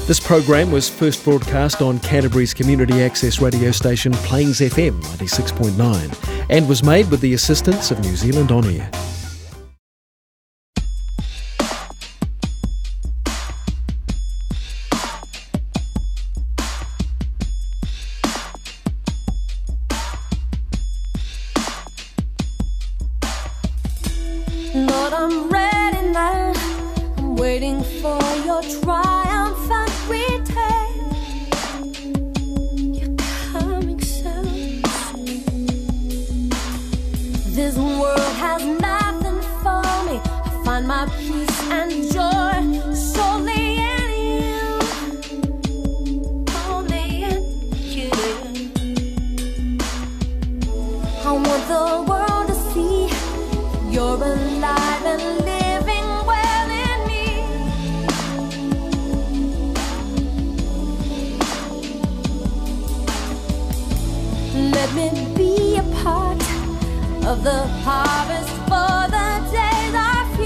This program was first broadcast on Canterbury's community access radio station Plains FM 96.9 and was made with the assistance of New Zealand On Air. Lord, I'm ready now. I'm waiting for your triumphant return. You're coming so soon. This world has nothing for me. I find my peace and joy solely in you. Only in you. I want the world to see you're alive and living well in me. Let me be a part of the harvest, for the days are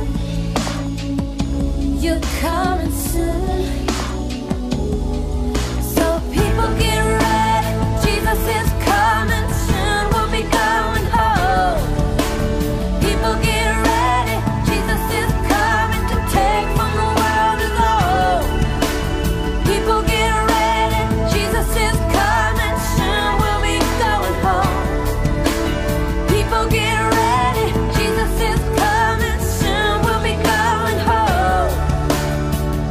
few. You're coming soon. So people get ready. Jesus is coming soon. We'll be going home. People get ready, Jesus is coming to take from the world his own. People get ready, Jesus is coming soon, we'll be going home. People get ready, Jesus is coming soon, we'll be going home.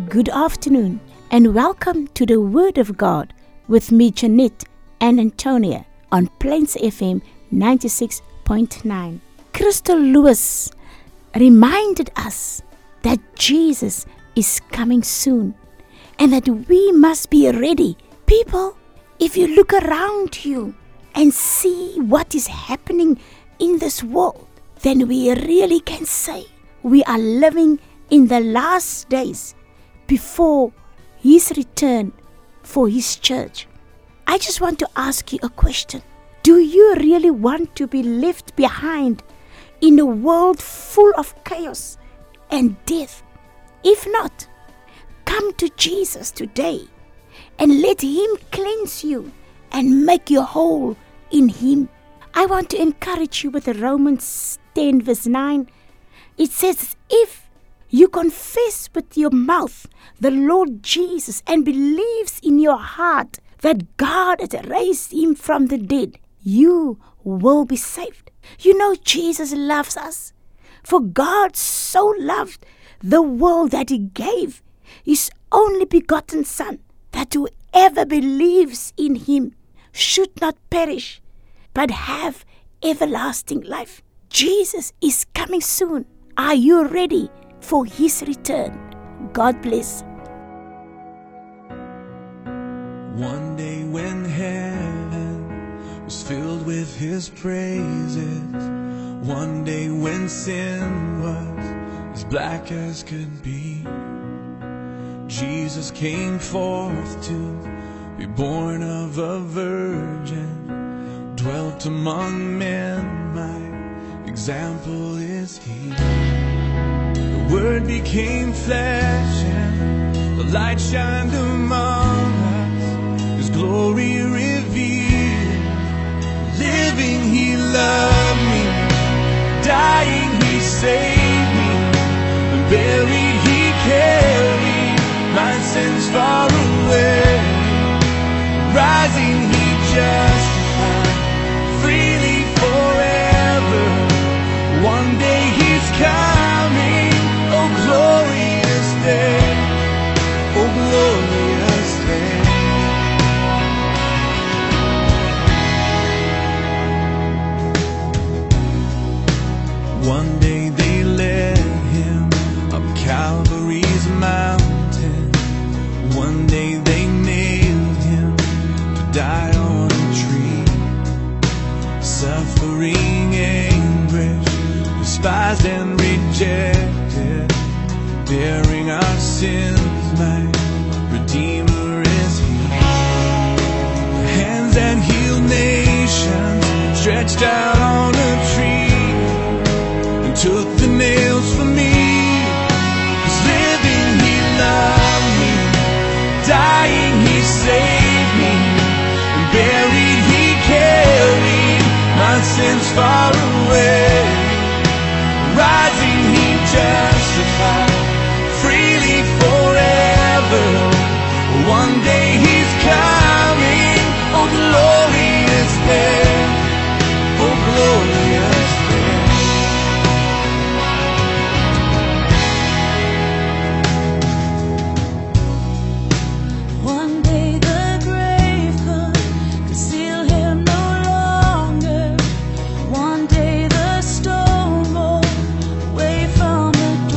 Good afternoon and welcome to the Word of God with me, Janet and Antonia, on Plains FM 96.9. Crystal Lewis reminded us that Jesus is coming soon and that we must be ready. People, if you look around you and see what is happening in this world, then we really can say we are living in the last days before His return for His church. I just want to ask you a question. Do you really want to be left behind in a world full of chaos and death? If not, come to Jesus today and let Him cleanse you and make you whole in Him. I want to encourage you with Romans 10 verse 9. It says, if you confess with your mouth the Lord Jesus and believes in your heart that God has raised Him from the dead, you will be saved. You know, Jesus loves us. For God so loved the world that He gave His only begotten Son, that whoever believes in Him should not perish, but have everlasting life. Jesus is coming soon. Are you ready for His return? God bless. One day when heaven was filled with His praises, one day when sin was as black as could be, Jesus came forth to be born of a virgin, dwelt among men, my example is He. The Word became flesh and the light shined among us, His glory revealed. Living He loved me, dying He saved me, and buried He carried my sins far away. Rising He justified, freely forever. One day He's coming, oh glorious day, oh glorious day. One day they led Him up Calvary's mountain. One day they nailed Him to die on a tree. Suffering anguish, despised and rejected, bearing our sins, my Redeemer is He. Hands that healed nations stretched out on a tree, took the nails for me. 'Cause living He loved me, dying He saved me, and buried He carried my sins far away. Rising He justified, freely forever. One day He's coming, oh glorious day, oh glorious day. One day the stone rolled away from the door.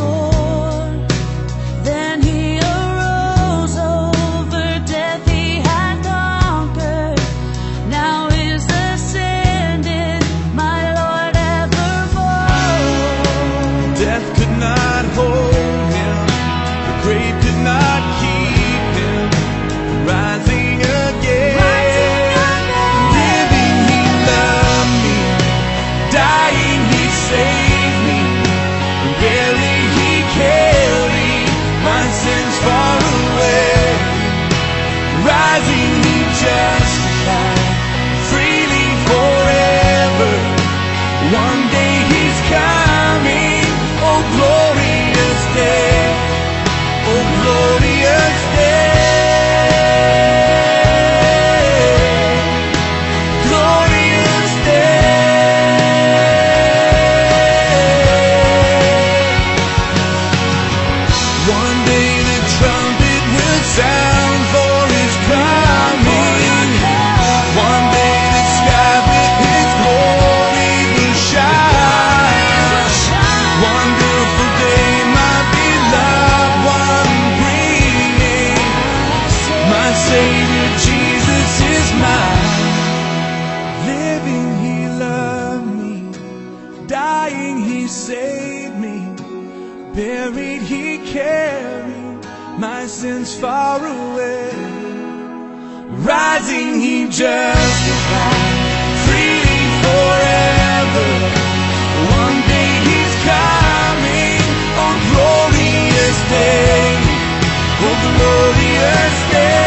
Savior, Jesus is mine. Living, He loved me. Dying, He saved me. Buried, He carried my sins far away. Rising, He justified. Freely forever. One day He's coming on glorious day. Oh, glorious day.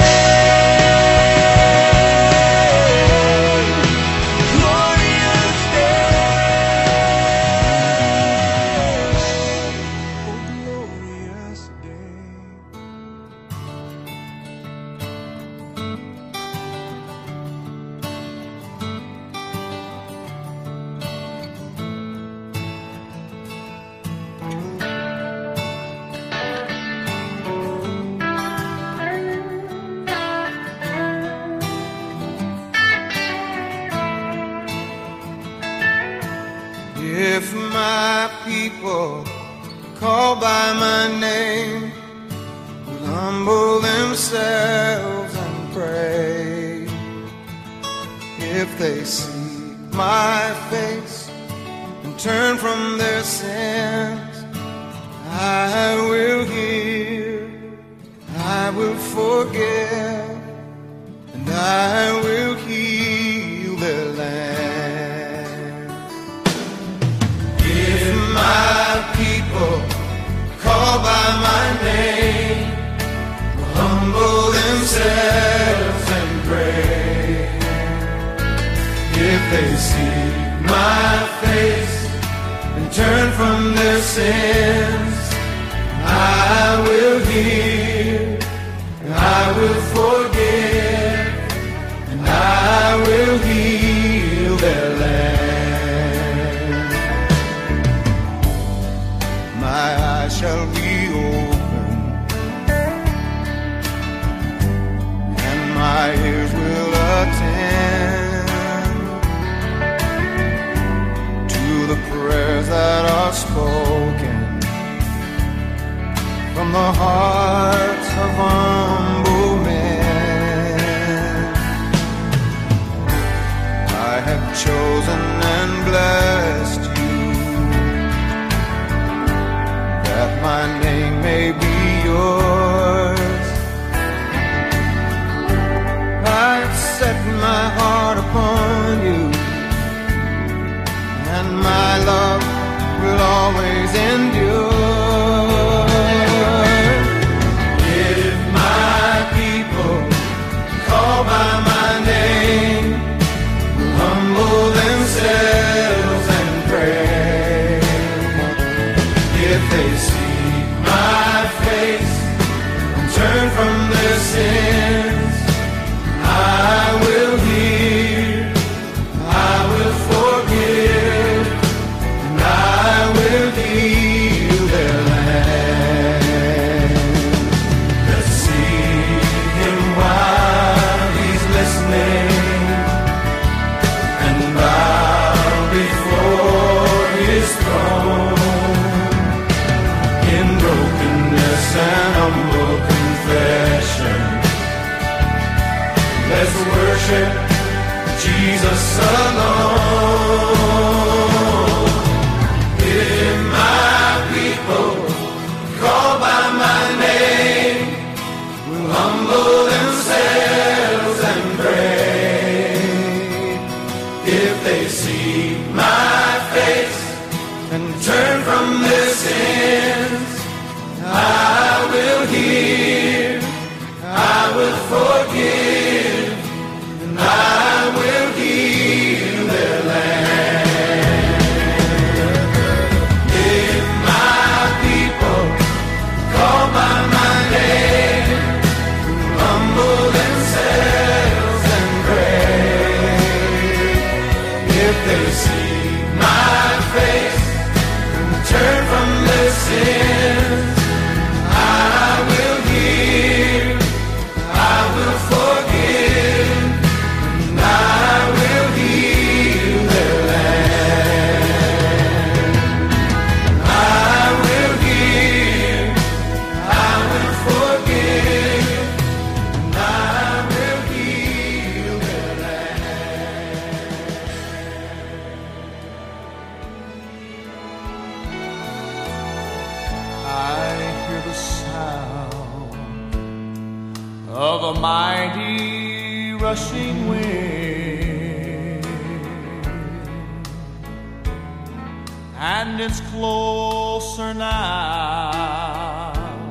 Glorious day. Oh, glorious day. If my people call by my name will humble themselves and pray, if they seek my face and turn from their sins, I will hear, I will forgive, and I will heal their land. If my people call by my name will humble themselves and pray, if they seek my face and turn from their sins, I will hear, and I will forgive, and I will heal their land. My eyes shall be open, and my ears will attend to the prayers that are spoken from the hearts of humble men. I have chosen and blessed you, that my name may be yours. I've set my heart upon you, and my love will always endure. If my people call by my name will humble themselves and pray, if they seek my face and turn from their sins, I will hear, I will forgive, and I will heal their land. Let's see Him while He's listening, and bow before His throne. In brokenness and humble confession, let's worship Jesus alone. If my people call by my name will humble themselves and pray, if they seek my face and turn from their sins, I will hear, I will forgive, and I will heal their land. If my people call by my name, humble themselves and pray, if they seek my face and turn from their sins, I will hear, I will forgive. of a mighty rushing wind, and it's closer now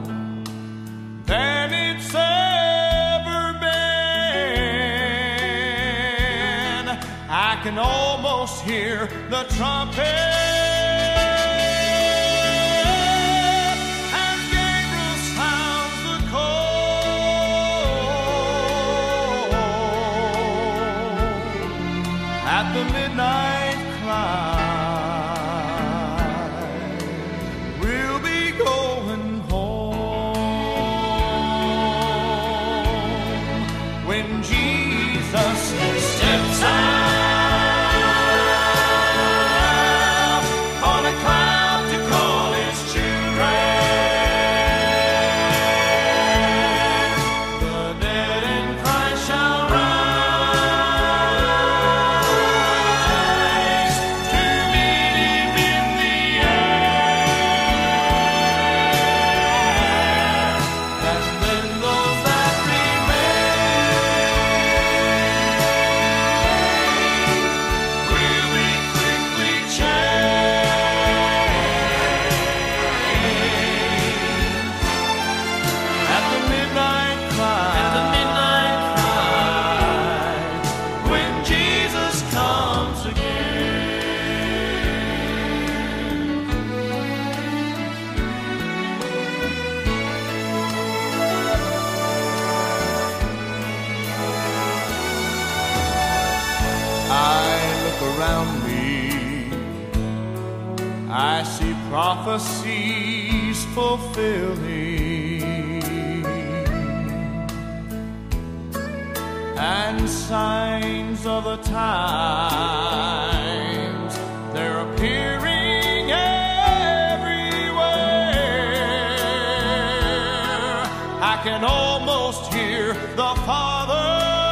than it's ever been. I can almost hear the trumpet. At the midnight cry, we'll be going home when Jesus steps out on a cloud to call his children. The dead in Christ shall rise. Around me, I see prophecies fulfilling and signs of the times. They're appearing everywhere. I can almost hear the Father.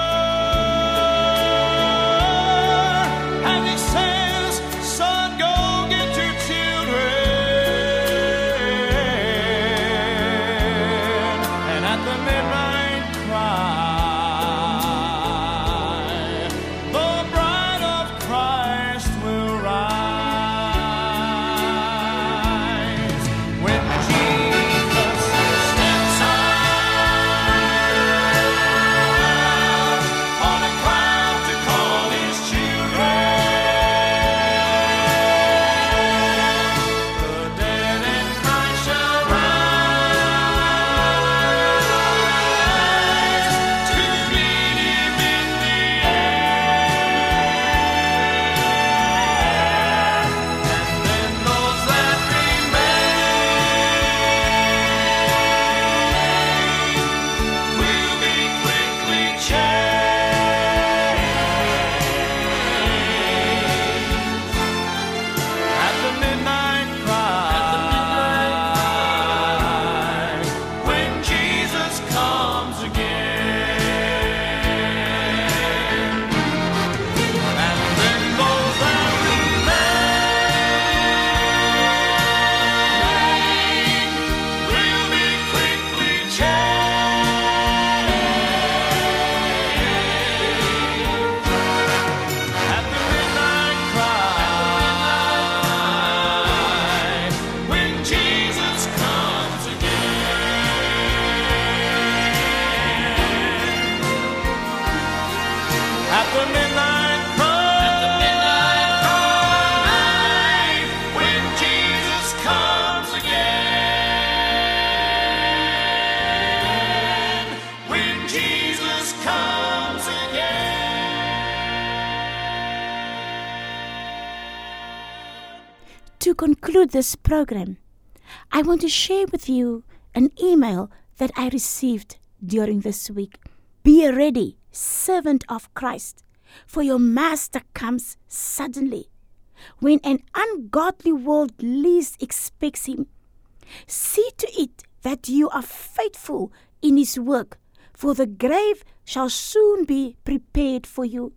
To conclude this program, I want to share with you an email that I received during this week. Be ready, servant of Christ, for your master comes suddenly, when an ungodly world least expects him. See to it that you are faithful in his work, for the grave shall soon be prepared for you.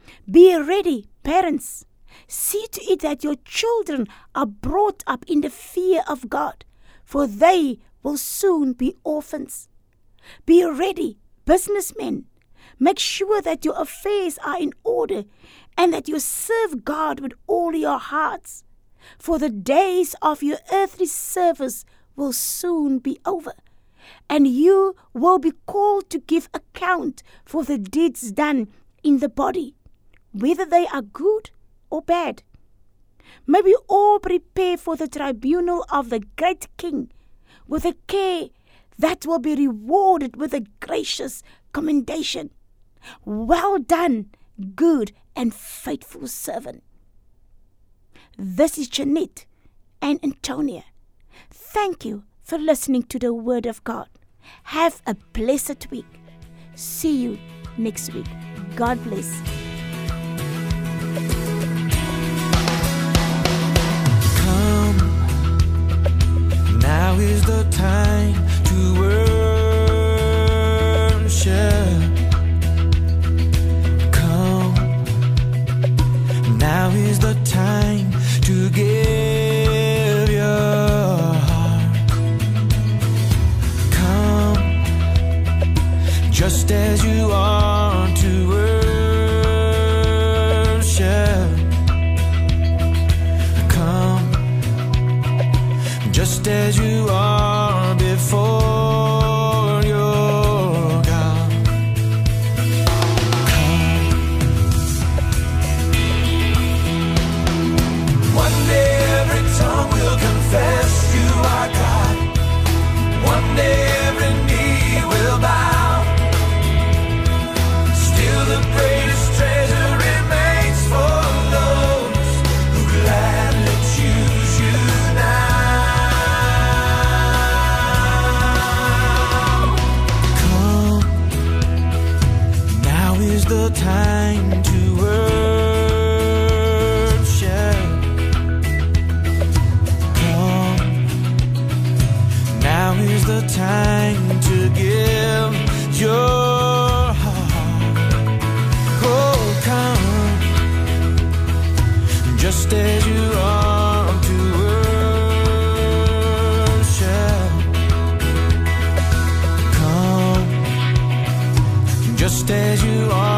Be ready, parents. See to it that your children are brought up in the fear of God, for they will soon be orphans. Be ready, businessmen, make sure that your affairs are in order and that you serve God with all your hearts. For the days of your earthly service will soon be over, and you will be called to give account for the deeds done in the body, whether they are good or bad. May we all prepare for the tribunal of the great King with a care that will be rewarded with a gracious commendation. Well done, good and faithful servant. This is Jeanette and Antonia. Thank you for listening to the Word of God. Have a blessed week. See you next week. God bless. Come, now is the time to worship. Come, now is the time to give your heart. Come, just as you are to worship. Come, just as you are before your God. Come. One day every tongue will confess you are God. One day every knee will bow. Still the greatest treasure remains for those who gladly choose you now. Come, now is the time to worship. Come, now is the time to give your heart. Oh, come, just as you are to worship. Come, just as you are.